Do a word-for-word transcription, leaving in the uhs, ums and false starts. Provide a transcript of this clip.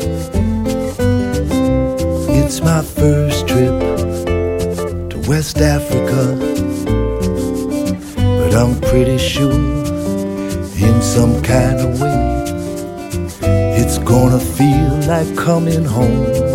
It's my first trip to West Africa, but I'm pretty sure in some kind of way it's gonna feel like coming home.